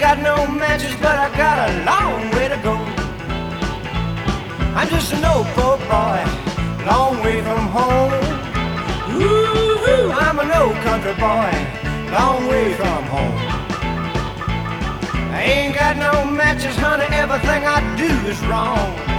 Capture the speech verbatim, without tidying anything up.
got no matches, but I got a long way to go. I'm just an old poor boy, long way from home. Ooh, I'm an old country boy, long way from home. I ain't got no matches, honey, everything I do is wrong.